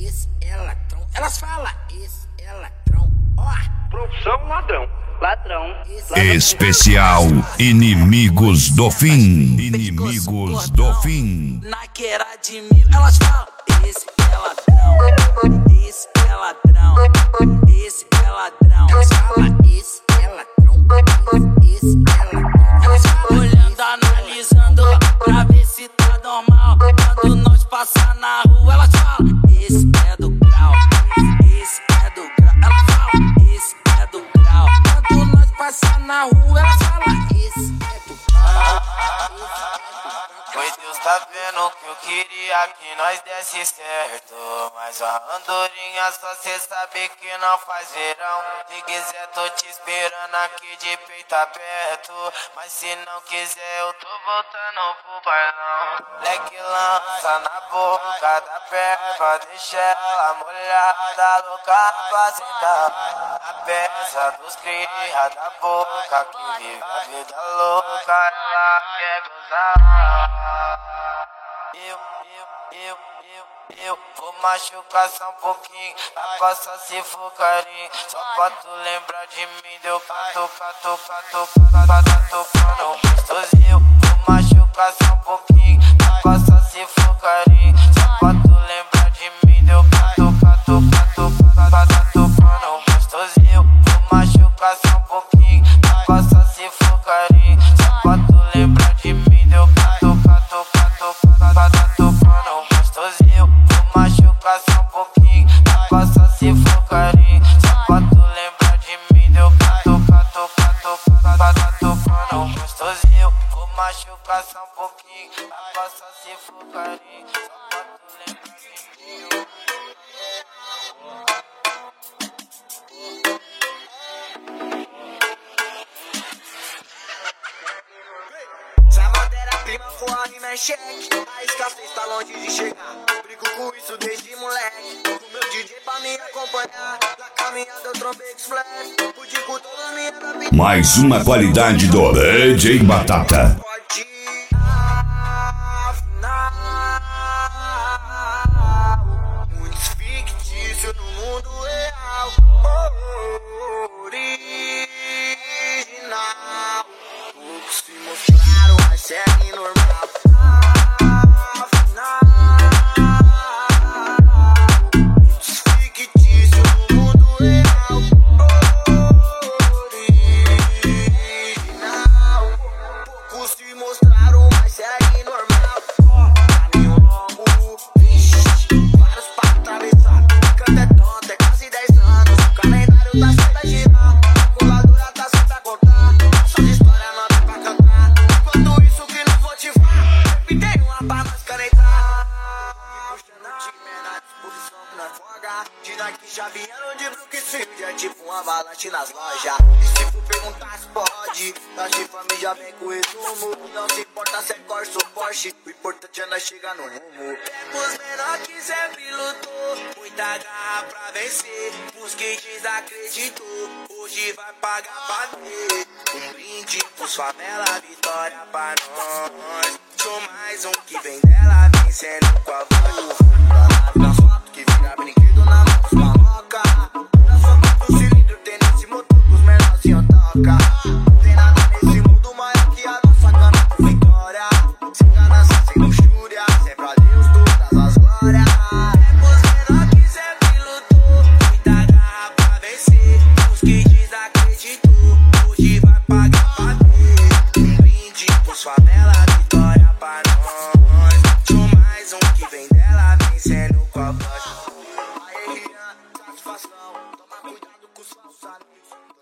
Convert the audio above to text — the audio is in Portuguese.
esse é ladrão. Elas falam, esse é ladrão. Ó, profissão ladrão. Ladrão. Especial Inimigos do Fim. Inimigos do Fim. Naqueira de mil, elas falam, esse é ladrão. Esse é ladrão. Esse é ladrão. Elas falam, esse é ladrão. Esse é ladrão. Elas falam, olhando, analisando, pra ver se tá normal. Quando nós passar na rua, elas falam, esse é do grau. Esse é do grau. Elas falam, esse é do grau. Quando nós passar na rua, elas falam, esse é do grau. Pois Deus tá vendo que eu queria que nós desse certo. Mas a andorinha só cê sabe que não faz verão. Se quiser tô te esperando aqui de peito aberto. Mas se não quiser eu tô voltando pro bailão. Leque lança na boca da perna, deixa ela molhada, louca pra sentar. A peça dos cria da boca que vive a vida louca, ela quer gozar. Eu vou machucar só um pouquinho, a coça se for carinho. Só pra tu lembrar de mim, deu tocando gostosinho. Vou machucar só um pouquinho, a coça se for carinho. Só pra tu lembrar de mim, deu tocando gostosinho. Vou machucar só um pouquinho, a coça se for carinho. Só pra tu lembrar de mim, deu tocando gostosinho. Vou machucar só um pouquinho, a coça se for carinho. Só pra tu lembrar de mim, deu tocando gostosinho. Vou machucar só um pouquinho, a coça se for carinho. Só pra tu lembrar de mim. Se a matéria-prima for a rima é cheque, a escassez tá longe de chegar. Brigo com isso desde moleque. O meu DJ pra me acompanhar. Na caminhada eu trombei com os flash. Pude com todas minhas da Mais uma qualidade do DJ Batata. Muitos fictícios no mundo real. Original. Poucos se mostraram, mas segue normal. Muitos fictícios no mundo real. Original. Poucos se mostraram, mas segue normal. Caminho longo, vixe, vários pra atravessar. Canto é tonto, é quase 10 anos. O calendário tá sempre a girar. A calculadora tá sempre a contar. Só de história não dá pra cantar. Quando isso que não vou te falar, me tem uma pra nós canetar. Puxando o time é na disposição que nós folga. Diz que já vieram de Brookfield, é tipo uma avalanche nas lojas. E se for perguntar se pode, nós de família vem com resumo. Não se importa se é Corsa ou Porsche, o importante é nós chegar no rumo. Pega os menor que sempre lutou, muita garra pra vencer. Os que desacreditou, hoje vai pagar pra ter. Um brinde pros favela, vitória pra nós. Sou mais um que vem dela, vencendo com a voz. Na asfalto que vira brinquedo na mão dos maloca. Na sombra do cilindro tem nesse motor que os menorzinhos toca. Tem nada nesse mundo maior que a nossa cana de vitória. Sem ganância, sem luxúria, sempre a Deus todas as glórias. É os menor que sempre lutou, muita garra pra vencer. Os que desacreditou, hoje vai pagar pra ter. Um brinde pros favela, vitória pra nós. Sou mais um que vem dela, vencendo com a voz. Aê, Rian, satisfação. Toma cuidado com os falsos amigos.